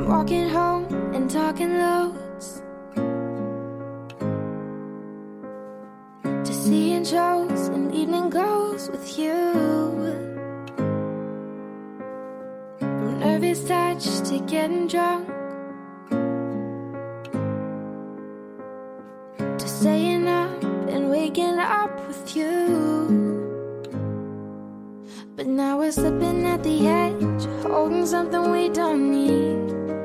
I'm walking home and talking loads, just seeing shows and evening goes with you. From nervous touch to getting drunk, to staying up and waking up with you. But now we're slipping at the edge, holding something we don't need.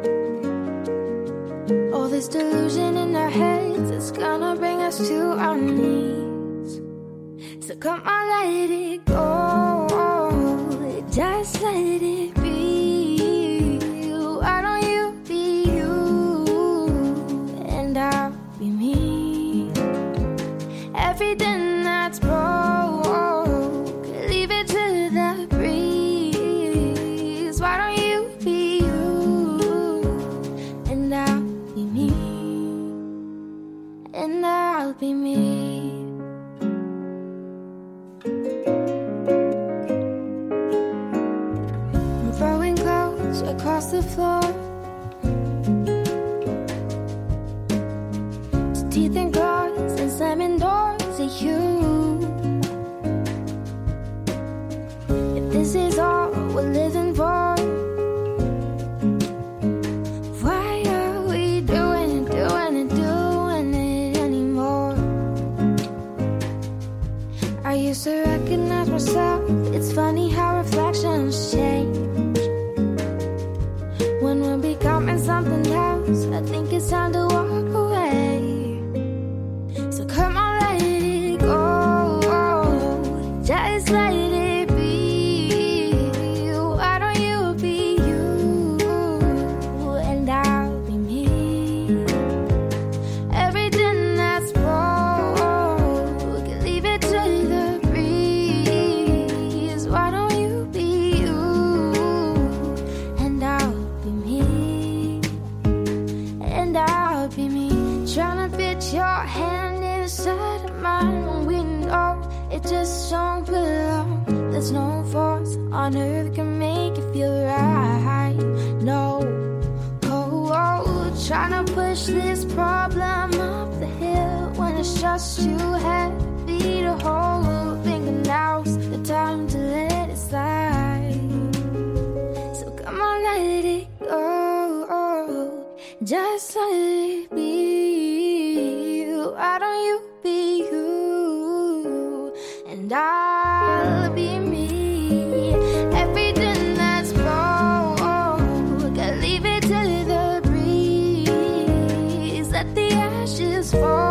All this delusion in our heads is gonna bring us to our knees. So come on, let it go, just let it be. Why don't you be you, and I'll be me. Everything that's broke, leave it to the breeze. Why don't you be you, and I'll be me, and I'll be me. I'm throwing clothes across the floor, to teeth and claws and slamming doors at you. If this is all we're living for, why are we doing it anymore? I used to recognize myself. It's funny how reflections change. When we're becoming something else, I think it's time to walk away. So come on, let it go, just let it be. Why don't you be you, and I'll be me. Everything that's broke, leave it to the breeze. Why don't you be you, and I'll be me, and I'll be me. Trying to fit your hand inside of mine when we know it just don't belong. There's no force on earth can make it feel right. No, trying to push this problem up the hill when it's just too heavy to hold. Thinking now's the time to let it slide. So come on, let it go, just let it be. Why don't you be you, and I'll be me. Everything that's broke, I leave it to the breeze. Let the ashes fall.